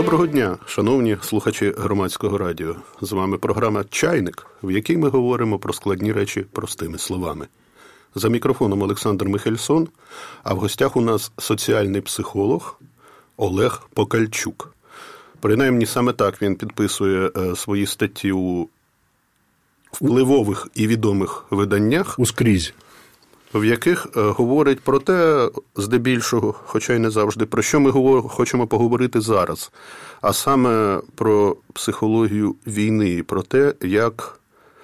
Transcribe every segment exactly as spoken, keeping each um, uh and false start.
Доброго дня, шановні слухачі Громадського радіо. З вами програма «Чайник», в якій ми говоримо про складні речі простими словами. За мікрофоном Олександр Михельсон, а в гостях у нас соціальний психолог Олег Покальчук. Принаймні саме так він підписує свої статті у впливових і відомих виданнях. Ускрізь. В яких говорить про те, здебільшого, хоча й не завжди, про що ми хочемо поговорити зараз, а саме про психологію війни і про те, як,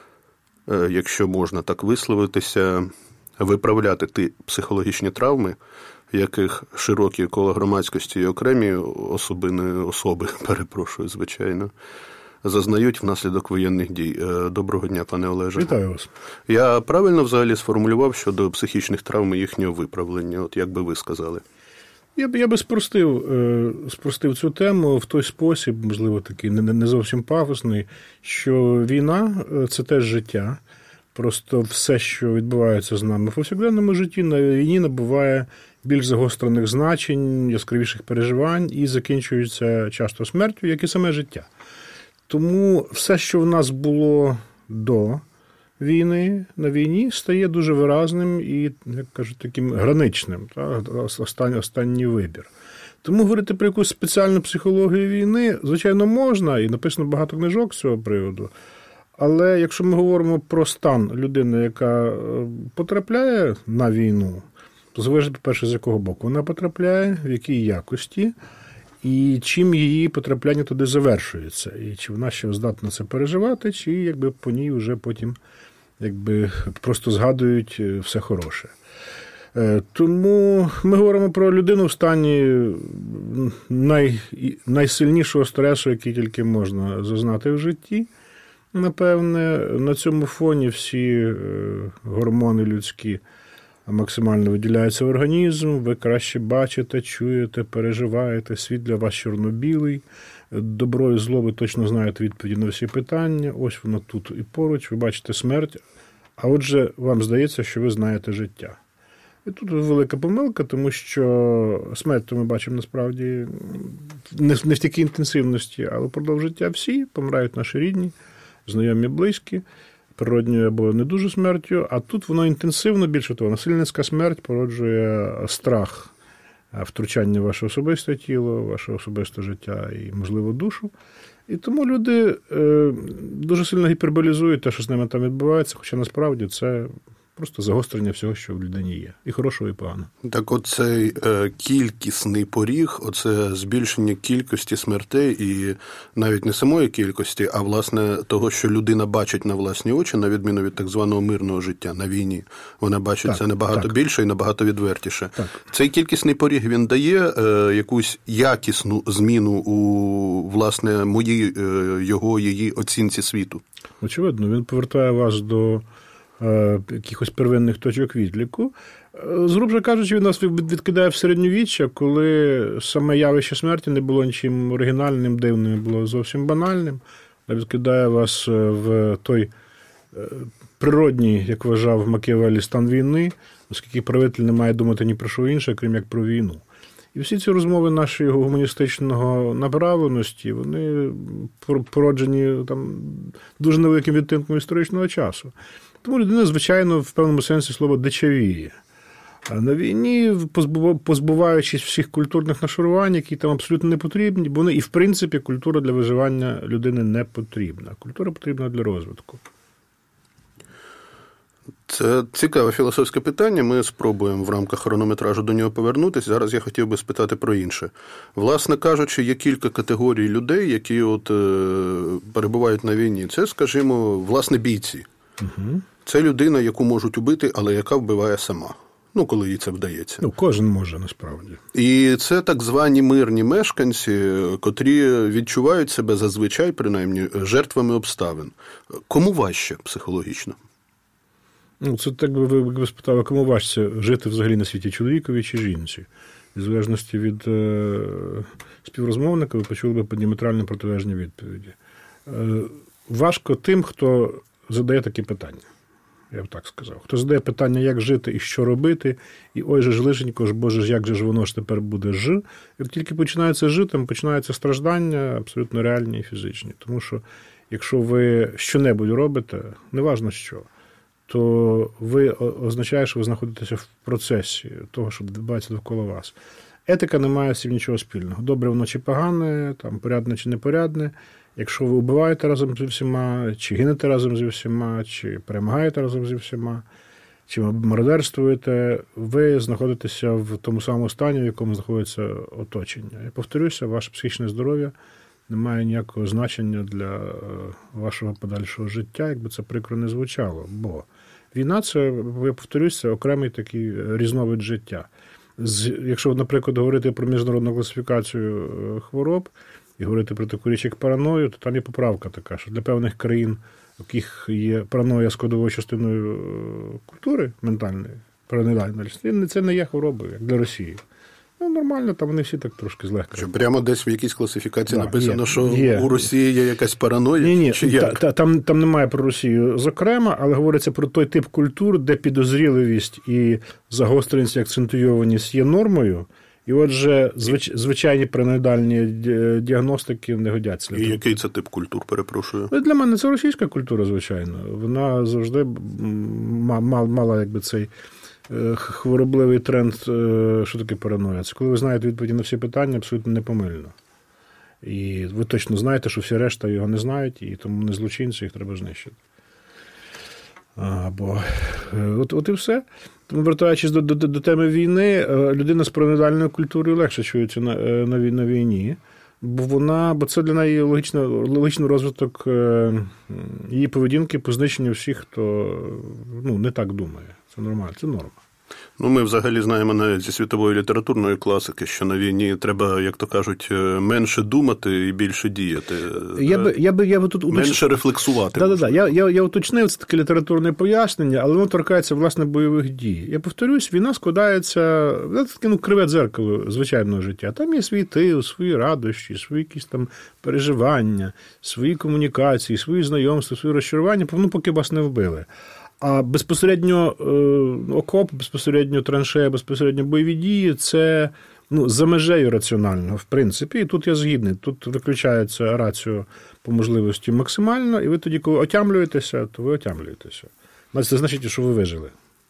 якщо можна так висловитися, виправляти ті психологічні травми, яких широкі коло громадськості і окремі особини, особи, перепрошую, звичайно, зазнають внаслідок воєнних дій. Доброго дня, пане Олеже. Вітаю вас. Я правильно взагалі сформулював щодо психічних травм і їхнього виправлення? От як би ви сказали? Я б, я би спростив, спростив цю тему в той спосіб, можливо, такий не, не зовсім пафосний, що війна – це теж життя. Просто все, що відбувається з нами в повсякденному житті, на війні набуває більш загострених значень, яскравіших переживань і закінчується часто смертю, як і саме життя. Тому все, що в нас було до війни, на війні, стає дуже виразним і, як кажуть, таким граничним, так? Останній, останній вибір. Тому говорити про якусь спеціальну психологію війни, звичайно, можна, і написано багато книжок з цього приводу. Але якщо ми говоримо про стан людини, яка потрапляє на війну, то залежить, по-перше, з якого боку вона потрапляє, в якій якості, і чим її потрапляння туди завершується. І чи вона ще здатна це переживати, чи якби по ній вже потім якби просто згадують все хороше. Тому ми говоримо про людину в стані най, найсильнішого стресу, який тільки можна зазнати в житті. Напевне, на цьому фоні всі гормони людські максимально виділяються в організм, ви краще бачите, чуєте, переживаєте, світ для вас чорно-білий, добро і зло, ви точно знаєте відповіді на всі питання, ось воно тут і поруч, ви бачите смерть, а отже, вам здається, що ви знаєте життя. І тут велика помилка, тому що смерть то ми бачимо насправді не в такій інтенсивності, але впродовж життя всі помирають наші рідні, знайомі, близькі, природньою або не дуже смертю, а тут воно інтенсивно, більше того, насильницька смерть породжує страх втручання в ваше особисте тіло, ваше особисте життя і, можливо, душу. І тому люди е, дуже сильно гіперболізують те, що з ними там відбувається, хоча насправді це просто загострення всього, що в людині є. І хорошого, і поганого. Так оцей е, кількісний поріг, оце збільшення кількості смертей і навіть не самої кількості, а, власне, того, що людина бачить на власні очі, на відміну від так званого мирного життя на війні. Вона бачить так, це набагато так. більше і набагато відвертіше. Так. Цей кількісний поріг, він дає е, якусь якісну зміну у, власне, моїй, е, його, її оцінці світу? Очевидно, він повертає вас до якихось первинних точок відліку. Згрубше кажучи, він нас відкидає в середньовіччя, коли саме явище смерті не було нічим оригінальним, дивним, було зовсім банальним. Відкидає вас в той природній, як вважав Макіавеллі, стан війни, оскільки правитель не має думати ні про що інше, крім як про війну. І всі ці розмови нашої гуманістичного направленості, вони породжені там дуже невеликим відтинком історичного часу. Тому людина, звичайно, в певному сенсі слова дичавіє. А на війні, позбуваючись всіх культурних нашарувань, які там абсолютно не потрібні, бо вони і, в принципі, культура для виживання людини не потрібна. Культура потрібна для розвитку. Це цікаве філософське питання, ми спробуємо в рамках хронометражу до нього повернутися. Зараз я хотів би спитати про інше. Власне кажучи, є кілька категорій людей, які от, е, перебувають на війні. Це, скажімо, власне, бійці. Угу. Це людина, яку можуть убити, але яка вбиває сама. Ну, коли їй це вдається. Ну, кожен може, насправді. І це так звані мирні мешканці, котрі відчувають себе зазвичай, принаймні, жертвами обставин. Кому важче психологічно? Ну, це так би ви, ви спитали, кому важче жити взагалі на світі, чоловікові чи жінці? В залежності від е, співрозмовника ви почули б діаметрально протилежні відповіді. Е, важко тим, хто задає такі питання. я б так сказав. Хто задає питання, як жити і що робити, і ой же ж лишенько ж, боже ж, як же ж воно ж тепер буде ж. Як тільки починається жити, там починаються страждання абсолютно реальні і фізичні. Тому що якщо ви що-небудь робите, неважно що, то ви означає, що ви знаходитеся в процесі того, що відбувається довкола вас. Етика не має з цим нічого спільного. Добре воно чи погане, там, порядне чи непорядне. Якщо ви вбиваєте разом зі всіма, чи гинете разом зі всіма, чи перемагаєте разом зі всіма, чи мародерствуєте, ви знаходитеся в тому самому стані, в якому знаходиться оточення. Я повторюся, ваше психічне здоров'я не має ніякого значення для вашого подальшого життя, якби це прикро не звучало. Бо війна – це, я повторюся, окремий такий різновид життя. Якщо, наприклад, говорити про міжнародну класифікацію хвороб і говорити про таку річ, як параною, то там є поправка така, що для певних країн, в яких є параноя складовою частиною культури ментальної, параноїдальності, це не є хворобою, як для Росії. Ну, нормально, там вони всі так трошки злегка. Що прямо десь в якійсь класифікації да, написано, є, що є. у Росії є якась параноя? Ні, ні, чи як? Та, та, там, там немає про Росію зокрема, але говориться про той тип культур, де підозріливість і загостреність, і акцентуйованість є нормою, і отже, звич, звичайні параноїдальні діагностики не годяться. І який це тип культур, перепрошую? Для мене це російська культура, звичайно. Вона завжди мала якби цей хворобливий тренд, що таке параноя. Це коли ви знаєте відповіді на всі питання, абсолютно непомильно. І ви точно знаєте, що всі решта його не знають, і тому не злочинці, їх треба знищити. Або от, от і все. Тому, вертаючись до, до, до теми війни, людина з параноїдальною культурою легше чується на, на, на війні, бо вона, бо це для неї логічно, логічний розвиток її поведінки по знищенню всіх, хто ну, не так думає. Це нормально, це норма. Ну, ми взагалі знаємо навіть зі світової літературної класики, що на війні треба, як то кажуть, менше думати і більше діяти. Я би, я би, я би тут менше уточ... рефлексувати. Да, да, да. Я, я, я уточнив, це таке літературне пояснення, але воно торкається, власне, бойових дій. Я повторюсь, війна складається, це таке, ну, криве дзеркало звичайного життя. Там є свій тил, свої радощі, свої якісь там переживання, свої комунікації, свої знайомства, свої розчарування, ну, поки вас не вбили. А безпосередньо е, окоп, безпосередньо траншея, безпосередньо бойові дії – це ну, за межею раціонального, в принципі. І тут я згідний. Тут виключається раціо по можливості максимально, і ви тоді, коли отямлюєтеся, то ви отямлюєтеся. Це значить, що ви вижили.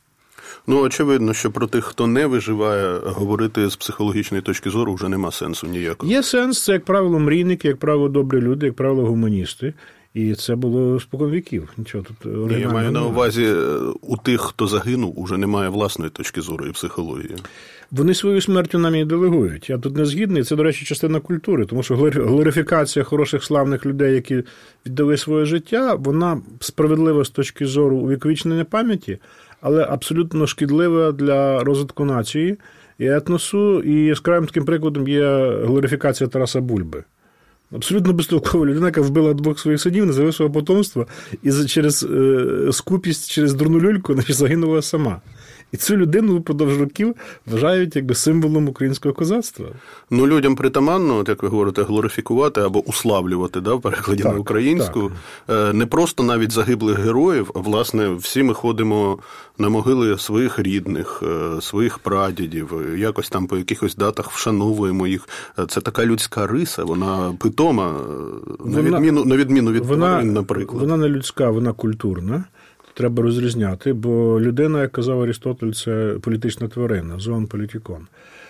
Ну, очевидно, що про тих, хто не виживає, говорити з психологічної точки зору вже нема сенсу ніякого. Є сенс, це, як правило, мрійники, як правило, добрі люди, як правило, гуманісти. І це було спокон віків. Нічого тут оригінального. Я маю на увазі, у тих, хто загинув, уже немає власної точки зору і психології. Вони свою смертю нам і делегують. Я тут не згідний. Це, до речі, частина культури. Тому що глорифікація хороших, славних людей, які віддали своє життя, вона справедлива з точки зору увіковічнення пам'яті, але абсолютно шкідлива для розвитку нації і етносу. І яскравим таким прикладом є глорифікація Тараса Бульби. Абсолютно безтолкова людина, яка вбила двох своїх синів, не завела свого потомства, і через е, скупість, через дурну люльку загинула сама. І цю людину впродовж років вважають якби символом українського козацтва. Ну, людям притаманно, от як ви говорите, глорифікувати або уславлювати, да, в перекладі так, на українську. Так. Не просто навіть загиблих героїв, а, власне, всі ми ходимо на могили своїх рідних, своїх прадідів, якось там по якихось датах вшановуємо їх. Це така людська риса, вона питома, вона, на, відміну, на відміну від тварин, наприклад. Вона не людська, вона культурна. Треба розрізняти, бо людина, як казав Арістотель, це політична тварина, зоон політикон.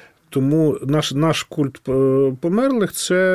Тому наш, наш культ померлих –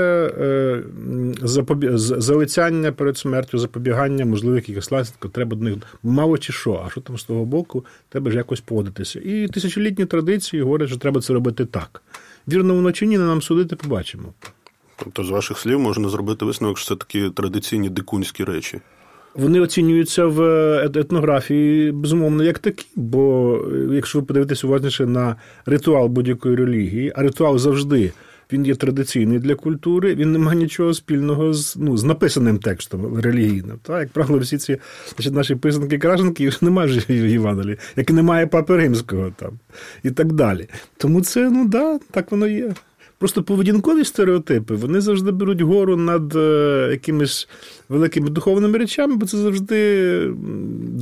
це запобі... залицяння перед смертю, запобігання можливих якихось наслідків. Треба до них мало чи що, а що там з того боку, треба ж якось поводитися. І тисячолітні традиції говорять, що треба це робити так. Вірно воно чи ні, нам судити, побачимо. Тобто, з ваших слів, можна зробити висновок, що це такі традиційні дикунські речі. Вони оцінюються в етнографії, безумовно, як такі, бо якщо ви подивитесь уважніше на ритуал будь-якої релігії, а ритуал завжди, він є традиційний для культури, він не має нічого спільного з, ну, з написаним текстом релігійним. Так? Як правило, всі ці значить, наші писанки-крашенки немає вже в Євангелії, як і немає Папи Римського там, і так далі. Тому це, ну да, так воно є. Просто поведінкові стереотипи, вони завжди беруть гору над якимись великими духовними речами, бо це завжди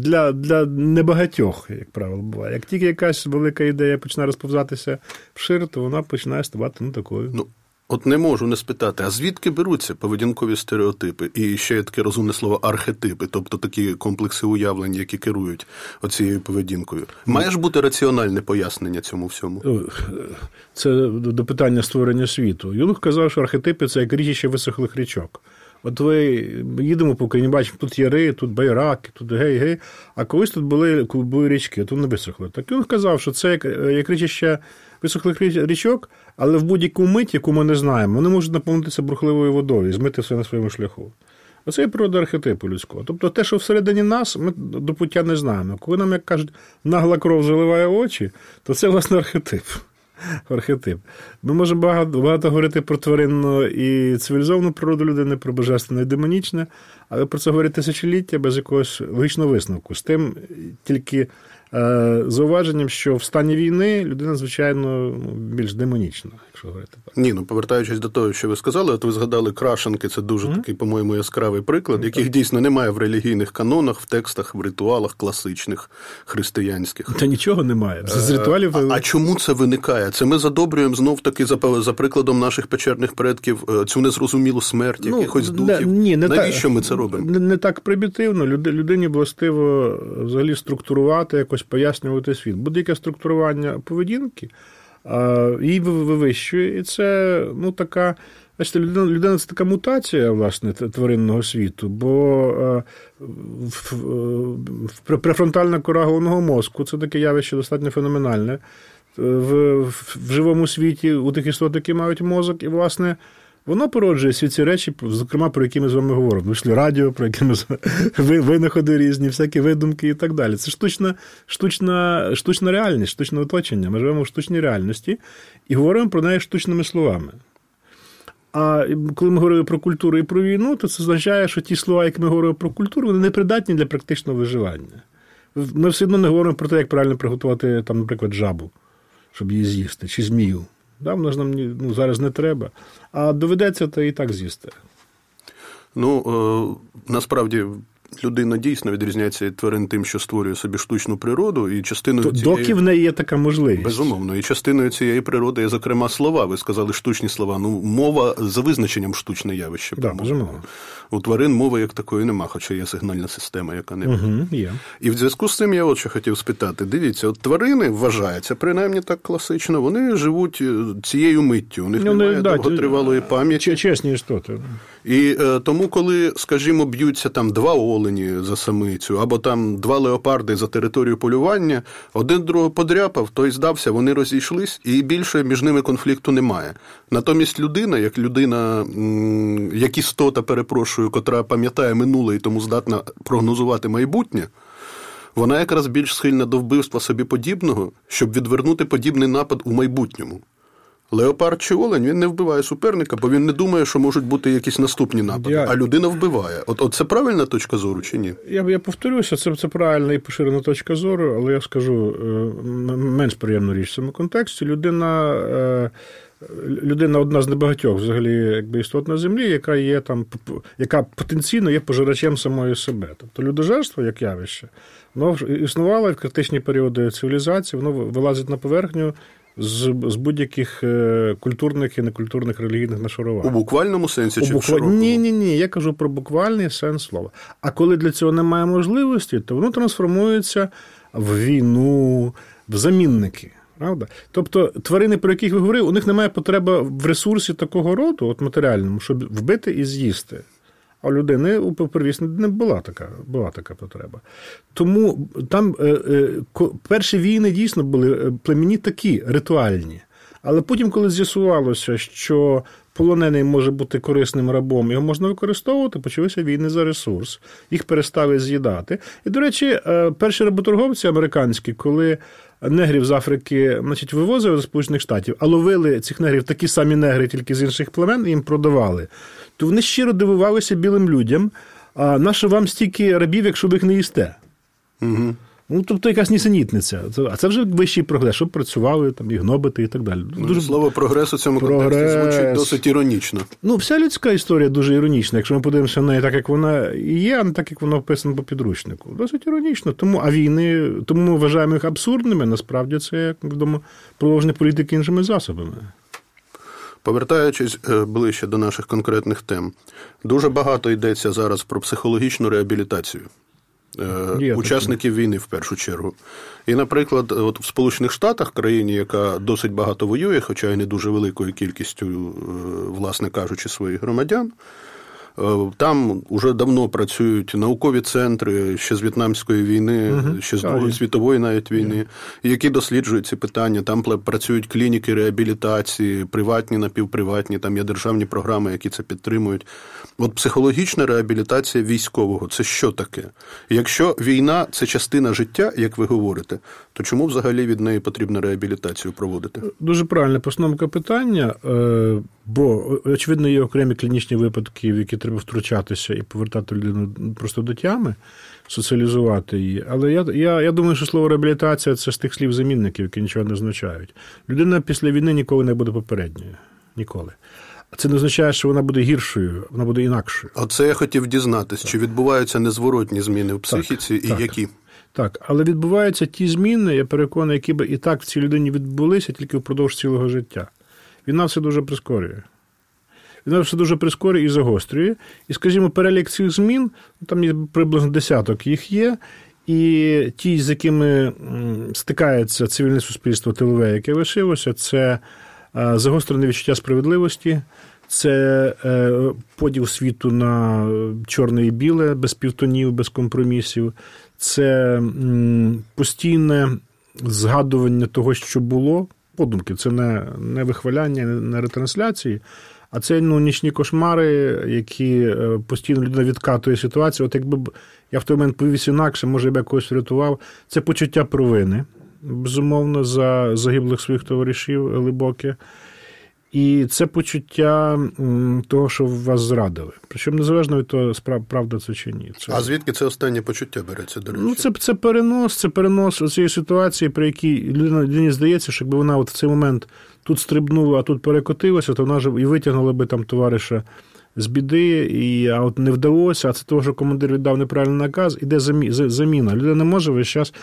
для, для небагатьох, як правило, буває. Як тільки якась велика ідея починає розповзатися вшир, то вона починає ставати ну, такою. Ну, от не можу не спитати, а звідки беруться поведінкові стереотипи? І ще є таке розумне слово архетипи, тобто такі комплекси уявлень, які керують оцією поведінкою. Має ж бути раціональне пояснення цьому всьому? Це до питання створення світу. Юнг казав, що архетипи – це як річище висохлих річок. От ви їдемо по Україні, бачимо, тут яри, тут байраки, тут гей-гей, а колись тут були, були річки, тут не висохли. Так Юнг казав, що це як, як річище висохлих річок, але в будь-яку мить, яку ми не знаємо, вони можуть наповнитися бурхливою водою і змити все на своєму шляху. Оце є природа архетипу людського. Тобто те, що всередині нас, ми до пуття не знаємо. Коли нам, як кажуть, нагла кров заливає очі, то це, власне, архетип. Архетип. Ми можемо багато, багато говорити про тваринну і цивілізовану природу людини, про божественне і демонічне, але про це говорять тисячоліття без якогось логічного висновку. З тим тільки е, зауваженням, що в стані війни людина, звичайно, більш демонічна, якщо говорити так. Ні, ну повертаючись до того, що ви сказали, от ви згадали крашенки, це дуже mm-hmm. такий, по-моєму, яскравий приклад, mm-hmm. яких дійсно немає в релігійних канонах, в текстах, в ритуалах класичних, християнських. Та нічого немає. З ритуалів... А, а чому це виникає? Це ми задобрюємо знов-таки, за, за прикладом наших печерних предків, цю незрозумілу смерть ну, якихось духів. Ні, не Навіщо так, ми це робимо? Не, не так примітивно. Людині властиво взагалі структурувати, якось пояснювати світ. Будь-яке структурування поведінки її вивищує. І це, ну, така, бачите, людина, людина – це така мутація, власне, тваринного світу, бо префронтальна кора головного мозку – це таке явище достатньо феноменальне. В, в, в живому світі у тих істот, які мають мозок, і, власне, воно породжує всі ці речі, зокрема, про які ми з вами говоримо. Вийшли радіо, про які ми винаходи різні, всякі видумки і так далі. Це штучна, штучна, штучна реальність, штучне оточення. Ми живемо в штучній реальності і говоримо про неї штучними словами. А коли ми говорили про культуру і про війну, то це означає, що ті слова, які ми говоримо про культуру, вони не придатні для практичного виживання. Ми все одно не говоримо про те, як правильно приготувати, там, наприклад, жабу, щоб її з'їсти, чи змію. Да, воно ж нам ну, зараз не треба. А доведеться, то і так з'їсти. Ну, е, насправді, людина дійсно відрізняється від тварин тим, що створює собі штучну природу, і частиною то, цієї... Доки в неї є така можливість. Безумовно. І частиною цієї природи є, зокрема, слова. Ви сказали штучні слова. Ну, мова за визначенням штучне явище. Да, безумовно. У тварин мови як такої нема, хоча є сигнальна система, яка не угу, є. І в зв'язку з цим я от що хотів спитати. Дивіться, от тварини, вважається, принаймні так класично, вони живуть цією миттю, у них ну, немає да, довготривалої пам'яті. Чесні істоти. І е, тому, коли, скажімо, б'ються там два олені за самицю, або там два леопарди за територію полювання, один другого подряпав, той здався, вони розійшлись, і більше між ними конфлікту немає. Натомість людина, як людина, м, як істота, перепрошую, котра пам'ятає минуле і тому здатна прогнозувати майбутнє, вона якраз більш схильна до вбивства собі подібного, щоб відвернути подібний напад у майбутньому. Леопард чи олень, він не вбиває суперника, бо він не думає, що можуть бути якісь наступні напади. Я... А людина вбиває. От, от це правильна точка зору чи ні? Я, я повторюся, це, це правильна і поширена точка зору, але я скажу менш приємну річ в цьому контексті. Людина... Людина одна з небагатьох взагалі якби істот на землі, яка є там, яка потенційно є пожирачем самої себе. Тобто людожерство, як явище, воно існувало в критичні періоди цивілізації, воно вилазить на поверхню з, з будь-яких культурних і некультурних релігійних нашарувань. У буквальному сенсі У чи буква... в широкому? Ні, ні, ні, я кажу про буквальний сенс слова. А коли для цього немає можливості, то воно трансформується в війну, в замінники. Правда? Тобто тварини, про яких ви говорили, у них немає потреби в ресурсі такого роду, от матеріальному, щоб вбити і з'їсти. А у людини у первісні не була така, була така потреба. Тому там е, е, перші війни дійсно були племінні такі, ритуальні. Але потім, коли з'ясувалося, що полонений може бути корисним рабом, його можна використовувати, почалися війни за ресурс. Їх перестали з'їдати. І, до речі, перші работорговці американські, коли негрів з Африки, значить, вивозили до Сполучених Штатів, а ловили цих негрів такі самі негри, тільки з інших племен, і їм продавали, то вони щиро дивувалися білим людям, а нащо вам стільки рабів, якщо ви їх не їсте? Угу. Ну, тобто якась нісенітниця. А це вже вищий прогрес, щоб працювали, там, і гнобити, і так далі. Дуже... Слово «прогрес» у цьому прогрес... контексті звучить досить іронічно. Ну, вся людська історія дуже іронічна. Якщо ми подивимося на неї так, як вона є, а не так, як вона вписана по підручнику. Досить іронічно. Тому, а війни, тому ми вважаємо їх абсурдними, насправді це, як відомо, продовження політики іншими засобами. Повертаючись ближче до наших конкретних тем, дуже багато йдеться зараз про психологічну реабілітацію. Є учасників такі. Війни, в першу чергу. І, наприклад, от в Сполучених Штатах, країні, яка досить багато воює, хоча й не дуже великою кількістю, власне кажучи, своїх громадян, там уже давно працюють наукові центри ще з В'єтнамської війни, угу. ще з Другої світової навіть війни, які досліджують ці питання. Там працюють клініки реабілітації, приватні, напівприватні, там є державні програми, які це підтримують. От психологічна реабілітація військового – це що таке? Якщо війна – це частина життя, як ви говорите, то чому взагалі від неї потрібно реабілітацію проводити? Дуже правильна постановка питання, бо, очевидно, є окремі клінічні випадки, в які треба втручатися і повертати людину просто до тями, соціалізувати її. Але я, я, я думаю, що слово реабілітація – це з тих слів-замінників, які нічого не означають. Людина після війни ніколи не буде попередньою. Ніколи. Це не означає, що вона буде гіршою, вона буде інакшою. Оце я хотів дізнатися, чи відбуваються незворотні зміни в психіці так, і так, які? Так, але відбуваються ті зміни, я переконаний, які б і так в цій людині відбулися тільки впродовж цілого життя. Війна все дуже прискорює. Війна все дуже прискорює і загострює. І, скажімо, перелік цих змін, там є приблизно десяток їх є, і ті, з якими стикається цивільне суспільство тилове, яке лишилося, це загострене відчуття справедливості, це поділ світу на чорне і біле, без півтонів, без компромісів, це постійне згадування того, що було, подумки, це не, не вихваляння, не ретрансляції, а це ну, нічні кошмари, які постійно людина відкатує ситуацію. От якби я в той момент повівся інакше, може, я б якогось врятував. Це почуття провини, безумовно, за загиблих своїх товаришів глибоке. І це почуття того, що вас зрадили. Причому незалежно від того, правда це чи ні. Це... А звідки це останнє почуття береться, до речі? Ну, це, це перенос, це перенос цієї ситуації, при якій людині здається, що якби вона от в цей момент тут стрибнула, а тут перекотилася, то вона ж і витягнула би там товариша з біди, і, а от не вдалося, а це того, що командир віддав неправильний наказ, іде заміна. Людина не може весь час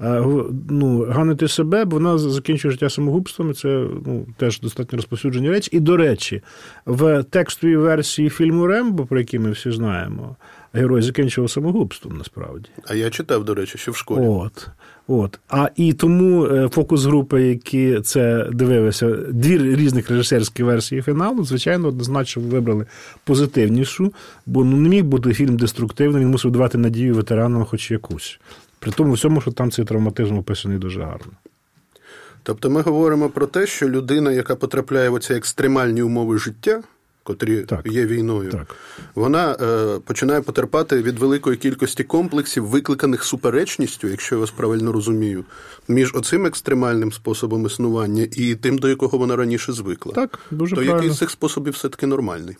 ну, ганити себе, бо вона закінчує життя самогубством, і це ну, теж достатньо розповсюджені речі. І, до речі, в текстовій версії фільму «Рембо», про який ми всі знаємо, герой закінчував самогубством, насправді. А я читав, до речі, ще в школі. От. От. А і тому фокус-групи, які це дивилися, дві різних режисерські версії фіналу, звичайно, однозначно вибрали позитивнішу, бо ну, не міг бути фільм деструктивним, він мусив давати надію ветеранам хоч якусь. При тому всьому, що там цей травматизм описаний дуже гарно. Тобто ми говоримо про те, що людина, яка потрапляє в оці екстремальні умови життя, котрі так, є війною, так. вона е, починає потерпати від великої кількості комплексів, викликаних суперечністю, якщо я вас правильно розумію, між оцим екстремальним способом існування і тим, до якого вона раніше звикла. Так, дуже То правильно. який з цих способів все-таки нормальний?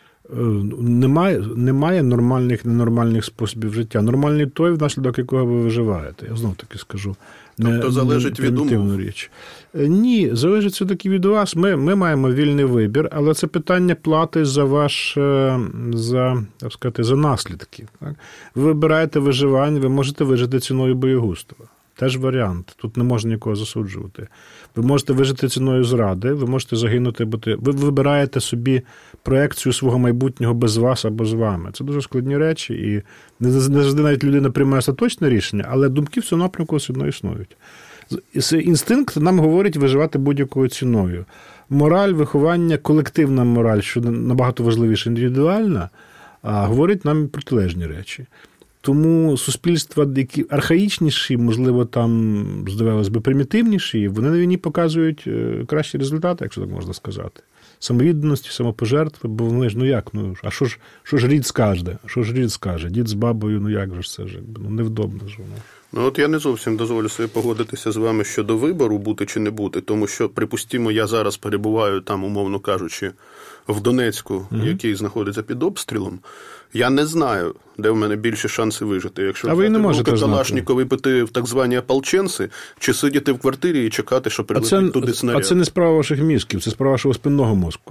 Немає, немає нормальних, ненормальних способів життя. Нормальний той, внаслідок якого ви виживаєте. Я знов-таки скажу. Тобто не, залежить від умов? Річ. Ні, залежить все-таки від вас. Ми, ми маємо вільний вибір, але це питання плати за ваш, за, так сказати, за наслідки. Так? Ви вибираєте виживання, ви можете вижити ціною боєгузтва. Теж варіант. Тут не можна нікого засуджувати. Ви можете вижити ціною зради, ви можете загинути, бо ти... ви вибираєте собі проекцію свого майбутнього без вас або з вами. Це дуже складні речі, і не завжди навіть людина приймає остаточне рішення, але думки в цьому напрямку все одно існують. Інстинкт нам говорить виживати будь-якою ціною. Мораль, виховання, колективна мораль, що набагато важливіше індивідуальна, а говорить нам протилежні речі. Тому суспільства, які архаїчніші, можливо, там, здавалось би, примітивніші, вони на війні показують кращі результати, якщо так можна сказати. Самовідданості, самопожертви, бо вони ж, ну як, ну, а що ж, що ж рід скаже? Що ж рід скаже? Дід з бабою, ну як же ж це ж, ну невдобно ж воно. Ну, от я не зовсім дозволю собі погодитися з вами щодо вибору, бути чи не бути, тому що, припустімо, я зараз перебуваю там, умовно кажучи, в Донецьку, mm-hmm. який знаходиться під обстрілом. Я не знаю, де в мене більші шанси вижити. Якщо взяти Калашнікова і піти в так звані ополченці, чи сидіти в квартирі і чекати, що прилетить туди снаряд. А це не справа ваших мізків, це справа вашого спинного мозку.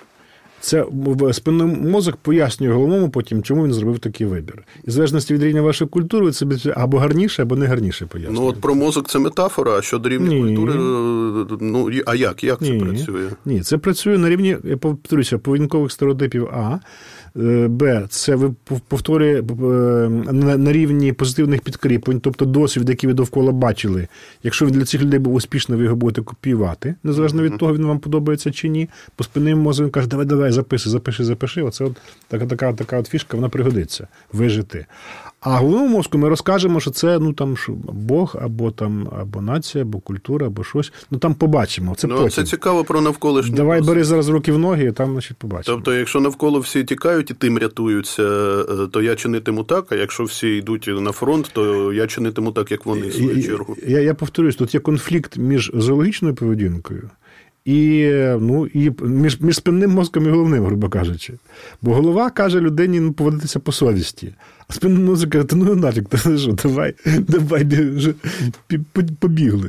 Це спинний мозок пояснює головному потім, чому він зробив такий вибір. І в залежності від рівня вашої культури, ви собі або гарніше, або не гарніше пояснює. Ну, от про мозок це метафора, а щодо рівня Ні. культури, ну, а як? Як це Ні. працює? Ні, це працює на рівні, я повторюся, поведінкових стереотипів А. Б. Це повторює на рівні позитивних підкріплень, тобто досвід, який ви довкола бачили. Якщо він для цих людей був успішний, ви його будете копіювати, незалежно від того, він вам подобається чи ні. По спинним мозку він каже, давай, давай, запиши, запиши, запиши. Оце от така, така, така от фішка, вона пригодиться. Вижити. А головному мозку ми розкажемо, що це, ну, там, Бог, або там, або нація, або культура, або щось. Ну, там побачимо. Це ну, потім. Це цікаво про навколишнє. Давай, досвід. Бери зараз руки в ноги, і там, значить, побачимо. Тобто, якщо навколо всі тікають і тим рятуються, то я чинитиму так, а якщо всі йдуть на фронт, то я чинитиму так, як вони, в свою я, чергу. Я, я повторюсь, тут є конфлікт між зоологічною поведінкою і, ну, і між, між спинним мозком і головним, грубо кажучи. Бо голова каже людині, ну, поводитися по совісті. А спинний мозок каже, ти ну нафіг, ти що, давай, давай, вже побігли.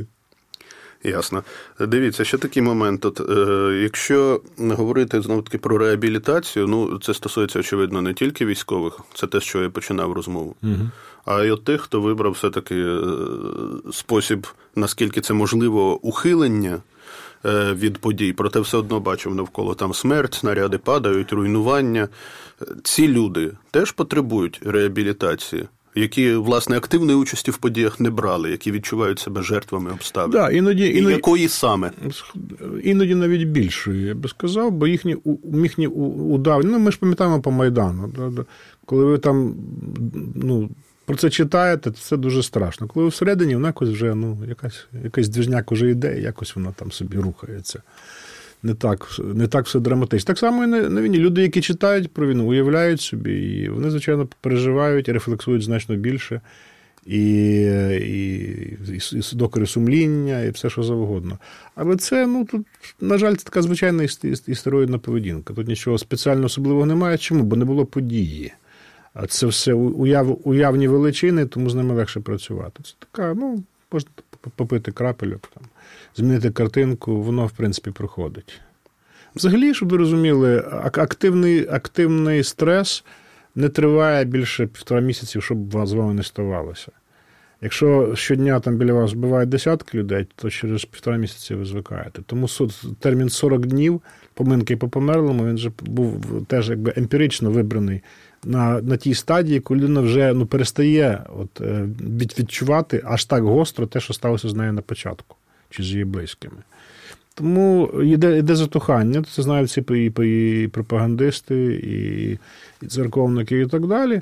Ясно. Дивіться, ще такий момент. От, е, якщо говорити знову-таки про реабілітацію, ну, це стосується, очевидно, не тільки військових, це те, з чого я починав розмову, угу. а й от тих, хто вибрав все-таки е, спосіб, наскільки це можливо, ухилення е, від подій, проте все одно бачив навколо там смерть, снаряди падають, руйнування. Ці люди теж потребують реабілітації, які, власне, активної участі в подіях не брали, які відчувають себе жертвами обставин. Да, іноді, і іноді, якої саме? Іноді навіть більшої, я би сказав, бо їхні, їхні удавлення, ну, ми ж пам'ятаємо по Майдану, коли ви там, ну, про це читаєте, то це дуже страшно. Коли ви всередині, вона якось вже, ну, якась, якась движняк уже йде, якось вона там собі рухається. Не так, не так все драматично. Так само і на, на війні. Люди, які читають про війну, уявляють собі, і вони, звичайно, переживають і рефлексують значно більше. І, і, і, і докори сумління, і все, що завгодно. Але це, ну, тут, на жаль, це така звичайна істероїдна поведінка. Тут нічого спеціально особливого немає. Чому? Бо не було події. А це все уяв, уявні величини, тому з ними легше працювати. Це така, ну, можна попити крапельок, там, змінити картинку, воно, в принципі, проходить. Взагалі, щоб ви розуміли, активний, активний стрес не триває більше півтора місяців, щоб з вами не ставалося. Якщо щодня там біля вас вбивають десятки людей, то через півтора місяці ви звикаєте. Тому термін сорок днів, поминки по померлому, він же був теж якби емпірично вибраний на, на тій стадії, коли людина вже, ну, перестає от, від, відчувати аж так гостро те, що сталося з нею на початку, чи з її близькими. Тому йде, йде затухання, це знають всі і, і пропагандисти, і, і церковники, і так далі.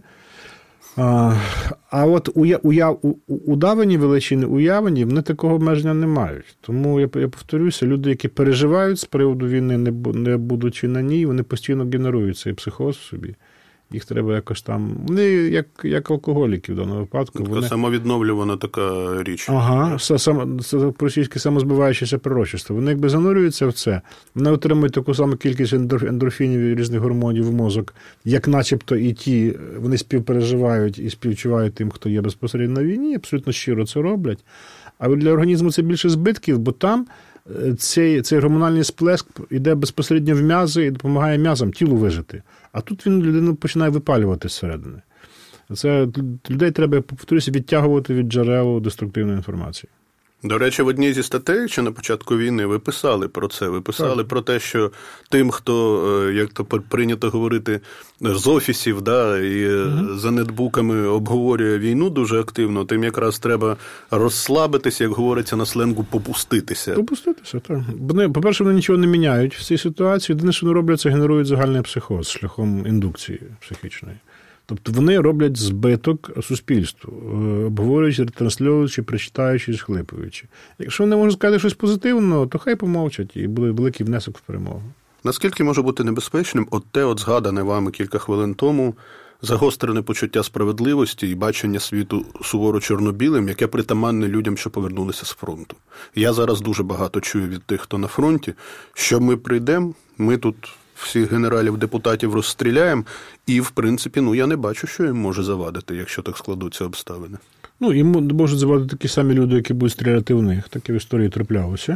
А, а от уяв, удавані величини, уявлені, вони такого обмеження не мають. Тому, я, я повторюся, люди, які переживають з приводу війни, не, не будучи на ній, вони постійно генерують цей психоз в собі. Їх треба якось там... Вони як, як алкоголіки в даному випадку. Така вони... самовідновлювана така річ. Ага, сам, це по-російськи самозбиваючеся пророчество. Вони якби занурюються в це, вони отримують таку саму кількість ендорфінів і різних гормонів в мозок, як начебто і ті, вони співпереживають і співчувають тим, хто є безпосередньо на війні, абсолютно щиро це роблять. Але для організму це більше збитків, бо там цей, цей гормональний сплеск йде безпосередньо в м'язи і допомагає м'язам, тілу вижити. А тут він людину починає випалювати зсередини. Це людей треба, повторюся, відтягувати від джерел деструктивної інформації. До речі, в одній зі статей, що на початку війни, ви писали про це. Ви писали так. про те, що тим, хто, як то прийнято говорити, з офісів, да, і угу. за нетбуками обговорює війну дуже активно, тим якраз треба розслабитися, як говориться на сленгу, попуститися. Попуститися, так. Вони, по-перше, вони нічого не міняють в цій ситуації. Єдине, що вони роблять, це генерують загальний психоз шляхом індукції психічної. Тобто вони роблять збиток суспільству, обговорюючи, ретранслюючи, причитаючи, схлипуючи. Якщо вони можуть сказати щось позитивне, то хай помовчать, і буде великий внесок в перемогу. Наскільки може бути небезпечним от те, от згадане вами кілька хвилин тому, загострене почуття справедливості і бачення світу суворо чорно-білим, яке притаманне людям, що повернулися з фронту. Я зараз дуже багато чую від тих, хто на фронті, що ми прийдемо, ми тут всіх генералів-депутатів розстріляємо, і, в принципі, ну, я не бачу, що їм може завадити, якщо так складуться обставини. Ну, їм можуть завадити такі самі люди, які будуть стріляти в них. Таке в історії траплялося.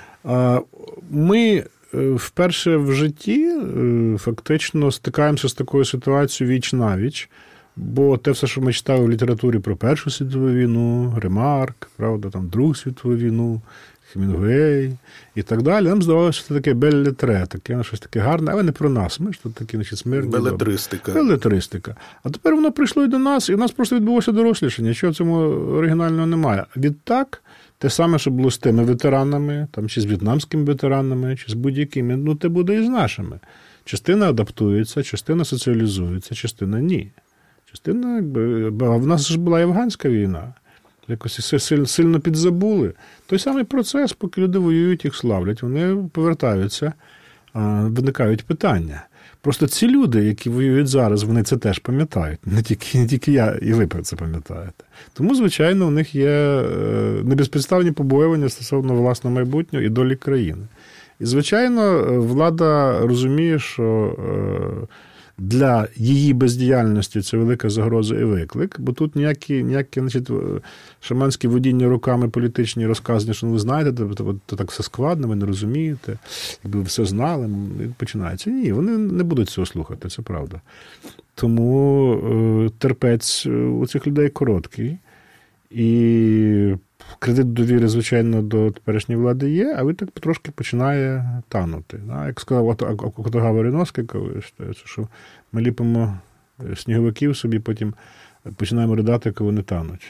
Ми вперше в житті фактично стикаємося з такою ситуацією віч-навіч, бо те все, що ми читали в літературі про Першу світову війну, Ремарк, правда, там Другу світову війну, Хемінгуей і так далі, нам здавалося, що це таке беллетре, таке, щось таке гарне, але не про нас. Ми ж тут такі, значить, смирні. Белетристика. Белетристика. А тепер воно прийшло і до нас, і в нас просто відбулося дорослішання. Нічого в цьому оригінального немає. Відтак, те саме, що було з тими ветеранами, там, чи з в'єтнамськими ветеранами, чи з будь-якими, ну, те буде і з нашими. Частина адаптується, частина соціалізується, частина ні. Частина, якби, а в нас ж була і афганська війна. Якось сильно підзабули. Той самий процес, поки люди воюють, їх славлять, вони повертаються, виникають питання. Просто ці люди, які воюють зараз, вони це теж пам'ятають. Не тільки, не тільки я, і ви про це пам'ятаєте. Тому, звичайно, у них є небезпідставні побоювання стосовно власного майбутнього і долі країни. І, звичайно, влада розуміє, що для її бездіяльності це велика загроза і виклик, бо тут ніякі, ніякі значить, шаманські водіння руками політичні розказання, що ви знаєте, то, то, то так все складно, ви не розумієте, якби ви все знали, починається. Ні, вони не будуть цього слухати, це правда. Тому е, терпець у цих людей короткий, і кредит довіри, звичайно, до теперішньої влади є, а він так потрошки починає танути. Як сказав Окутага Вареновський, що ми ліпимо сніговиків собі, потім починаємо ридати, коли вони тануть.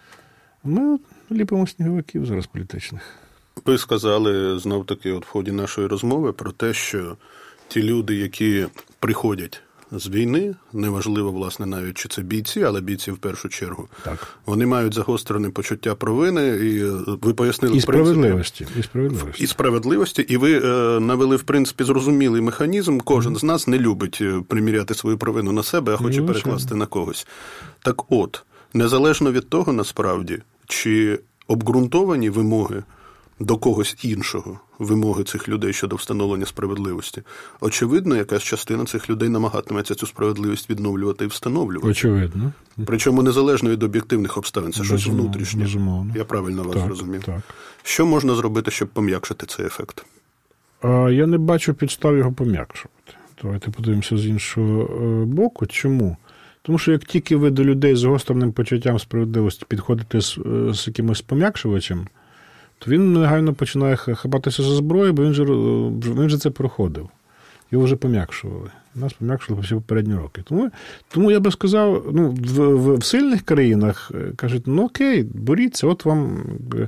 Ми ліпимо сніговиків зараз політичних. Ви сказали, знов-таки, от в ході нашої розмови про те, що ті люди, які приходять з війни, неважливо, власне, навіть, чи це бійці, але бійці в першу чергу, так, вони мають загострене почуття провини, і ви пояснили... І справедливості. І справедливості. І справедливості, і ви е, навели, в принципі, зрозумілий механізм. Кожен mm. з нас не любить приміряти свою провину на себе, а хоче mm. перекласти на когось. Так от, незалежно від того, насправді, чи обґрунтовані вимоги до когось іншого, вимоги цих людей щодо встановлення справедливості, очевидно, якась частина цих людей намагатиметься цю справедливість відновлювати і встановлювати. Очевидно. Причому незалежно від об'єктивних обставин. Це щось Безумовно, внутрішнє. безумовно. Я правильно вас так, зрозумів. Так. Що можна зробити, щоб пом'якшити цей ефект? А, я не бачу підстав його пом'якшувати. Давайте подивимося з іншого боку. Чому? Тому що як тільки ви до людей з гострим почуттям справедливості підходите з, з якимось пом'якшувачем, то він негайно починає хапатися за зброю, бо він же, він же це проходив. Його вже пом'якшували. Нас пом'якшували всі попередні роки. Тому, тому я би сказав, ну, в, в, в сильних країнах кажуть, ну окей, боріться, от вам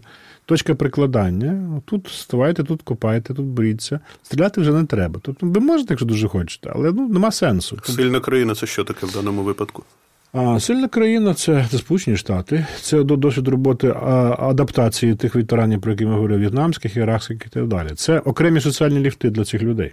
точка прикладання, тут ставайте, тут копайте, тут боріться. Стріляти вже не треба. Тобто ви можете, якщо дуже хочете, але ну, нема сенсу. Сильна країна – це що таке в даному випадку? А сильна країна – це, це Сполучені Штати, це досвід роботи адаптації тих ветеранів, про які ми говорили, в'єтнамських, іракських і так далі. Це окремі соціальні ліфти для цих людей.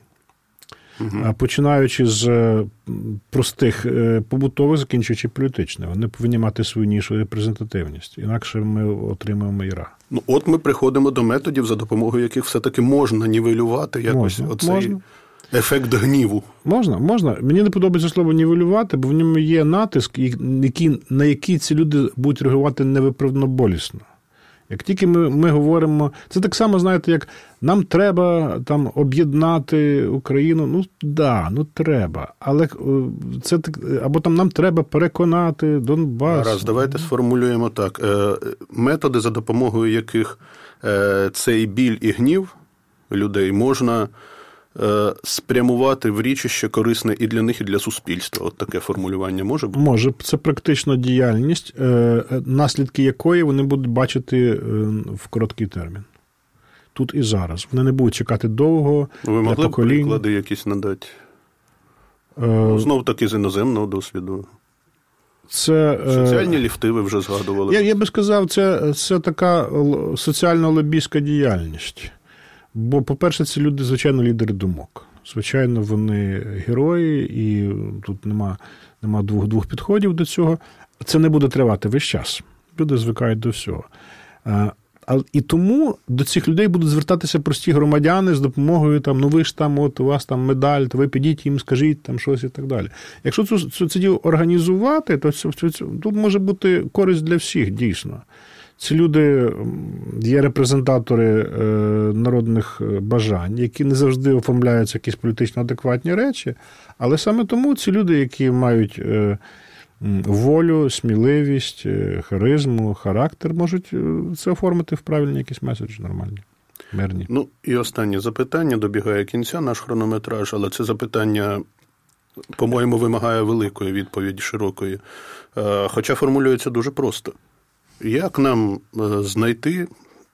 Угу. Починаючи з простих побутових, закінчуючи політичне. Вони повинні мати свою нішу репрезентативність, інакше ми отримаємо іра. Ну, от ми приходимо до методів, за допомогою яких все-таки можна нівелювати якось можна, оцей можна. ефект гніву. Можна, можна. Мені не подобається слово нівелювати, бо в ньому є натиск, який, на який ці люди будуть реагувати невиправдано болісно. Як тільки ми, ми говоримо, це так само, знаєте, як нам треба там об'єднати Україну, ну да, ну треба, але це так, або там нам треба переконати Донбас. Раз, давайте сформулюємо так. Методи, за допомогою яких цей біль і гнів людей можна спрямувати в річище корисне і для них, і для суспільства. От таке формулювання може бути? Може. Це практично діяльність, наслідки якої вони будуть бачити в короткий термін. Тут і зараз. Вони не будуть чекати довго. Ви могли б приклади якісь надати? Е... Знов-таки з іноземного досвіду. Це, соціальні ліфти ви вже згадували. Я, я би сказав, це, це така соціально-лобійська діяльність. Бо, по-перше, ці люди, звичайно, лідери думок. Звичайно, вони герої, і тут нема, нема двох, двох підходів до цього. Це не буде тривати весь час. Люди звикають до всього. І тому до цих людей будуть звертатися прості громадяни з допомогою, там, ну ви ж там, от у вас там медаль, то ви підіть їм, скажіть там щось і так далі. Якщо це, це, це діло організувати, то це, це, це, тут може бути користь для всіх, дійсно. Ці люди є репрезентатори е, народних бажань, які не завжди оформляються якісь політично адекватні речі, але саме тому ці люди, які мають е, волю, сміливість, харизму, характер, можуть це оформити в правильні якісь меседжі нормальні, мирні. Ну, і останнє запитання, добігає кінця наш хронометраж, але це запитання, по-моєму, вимагає великої відповіді, широкої, хоча формулюється дуже просто. Як нам знайти,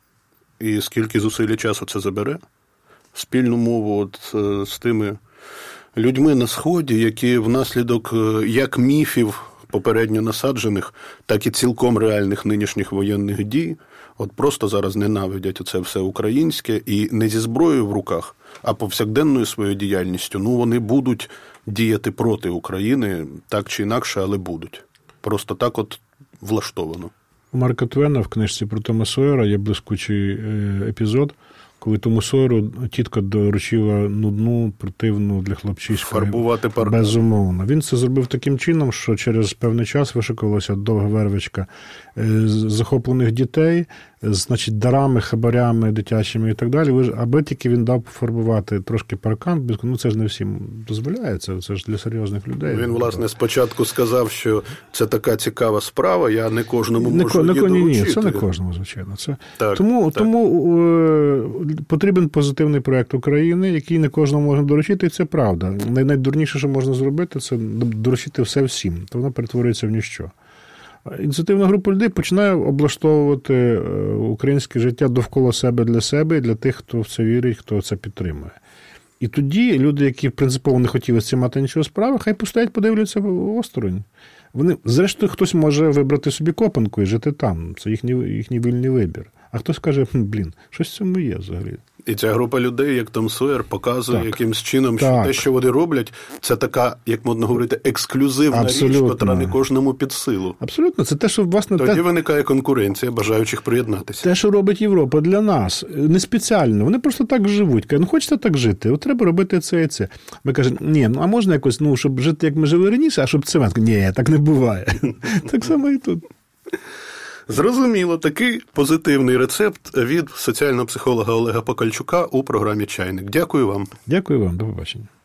і скільки зусиль і часу це забере, спільну мову от з тими людьми на Сході, які внаслідок як міфів попередньо насаджених, так і цілком реальних нинішніх воєнних дій, от просто зараз ненавидять оце все українське, і не зі зброєю в руках, а повсякденною своєю діяльністю, ну вони будуть діяти проти України, так чи інакше, але будуть. Просто так от влаштовано. У Марка Твена в книжці про Тома Сойера є блискучий епізод, коли Тому Сойеру тітка доручила нудну, противну для хлопчиська. Фарбувати паркан. Безумовно. Він це зробив таким чином, що через певний час вишикувалася довга вервичка захоплених дітей, значить, дарами, хабарями дитячими і так далі, аби тільки він дав пофарбувати трошки паркан, ну це ж не всім дозволяється, це ж для серйозних людей. Він, власне, спочатку сказав, що це така цікава справа, я не кожному не, можу не, її доручити. Ні, це не кожному, звичайно. Це... Так, тому так. тому е, потрібен позитивний проєкт України, який не кожному можна доручити, і це правда. Найдурніше, що можна зробити, це доручити все всім, то воно перетворюється в ніщо. Ініціативна група людей починає облаштовувати українське життя довкола себе для себе і для тих, хто в це вірить, хто це підтримує. І тоді люди, які принципово не хотіли з цим мати нічого справи, хай постоять, подивляться осторонь. Вони, зрештою, хтось може вибрати собі копанку і жити там. Це їхній, їхній вільний вибір. А хтось каже, блін, щось в цьому є взагалі. І ця група людей, як Том Сойер, показує так. якимсь чином, що так. те, що вони роблять, це така, як модно говорити, ексклюзивна Абсолютно. річ, котра не кожному під силу. Абсолютно. Це те, що, власне... Тоді те... виникає конкуренція бажаючих приєднатися. Те, що робить Європа для нас, не спеціально. Вони просто так живуть. Кажуть, ну хочете так жити, от треба робити це і це. Ми кажемо, ні, ну а можна якось, ну, щоб жити, як ми жили раніше, а щоб це... Ні, так не буває. Так само і тут. Зрозуміло, такий позитивний рецепт від соціального психолога Олега Покальчука у програмі «Чайник». Дякую вам. Дякую вам, до побачення.